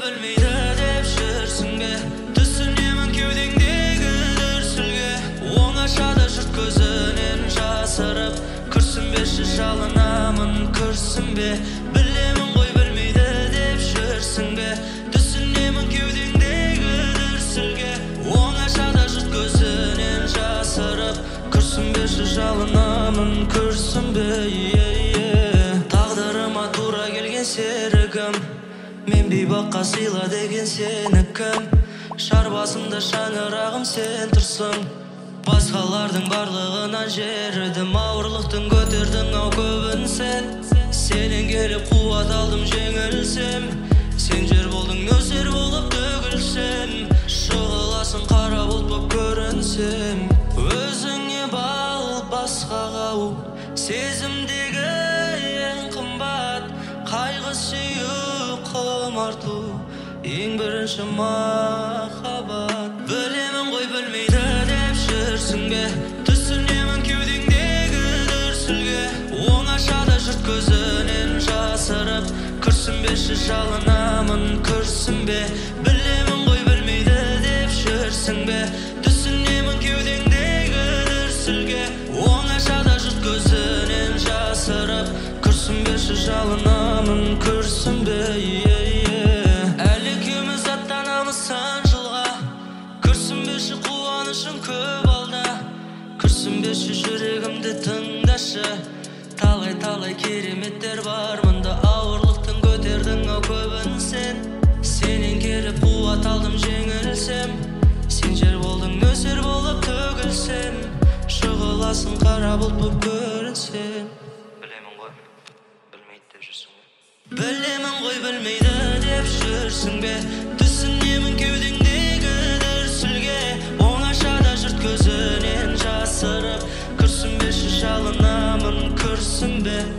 білмейді деп жүрсің бе? Түсінемін кеудеңдегі дүрсілге, оңашада жұрт көзінен жасырып. Күрсінбеші жалынамын, күрсінбе. Білемін ғой білмейді деп жүрсің бе? Түсінемін кеудеңдегі дүрсілге, оңашада жұрт көзінен жасырып. Күрсінбеші жалынамын, күрсінбе. Тағдырыма тура келген серігім, мен бейбаққа сыйла деген сенікім. Шар басымда шаңырағым сен тұрсың, басқалардың барлығынан жерідім. Ауырлықтың көтердің ау көбін сен, сенен келіп қуат алдым жеңілсем. Сен жер болдың нөсер болып төгілсем, шығыласың қара бұлт боп көрінсем. Өзіңе бал басқаға ау, сезімдегі ең қымбат. Қайғы сүю құмарту, ең бірінші махаббат. Білемін ғой білмейді деп жүрсің бе? Түсінемін кеудеңдегі дүрсілге, оңашада жұрт көзінен жасырып. Күрсінбеші жалынамын, күрсінбе. Білемін ғой білмейді деп жүрсің бе? Түсінемін кеудеңдегі дүрсілге, оңашада жұрт көзінен жасырып. Күрсінбеші жалынамын, күрсінбе. Әлі екеуміз аттанамыз сан жылға, күрсінбеші қуанышым көп алда. Күрсінбеші жүрегімді тыңдашы, талай кереметтер бар мұнда. Ауырлықтың көтердің ау көбін сен, сенен келіп қуат алдым жеңілсем. Сен жер болдың нөсер болып төгілсем, шығыласың қара бұлт боп көрінсем. Білемін ғой білмейді деп жүрсің бе? Білемін ғой білмейді деп жүрсің бе? Түсінемін кеудеңдегі дүрсілге, оңашада жұрт көзінен жасырып. Күрсінбеші жалынамын, күрсінбе.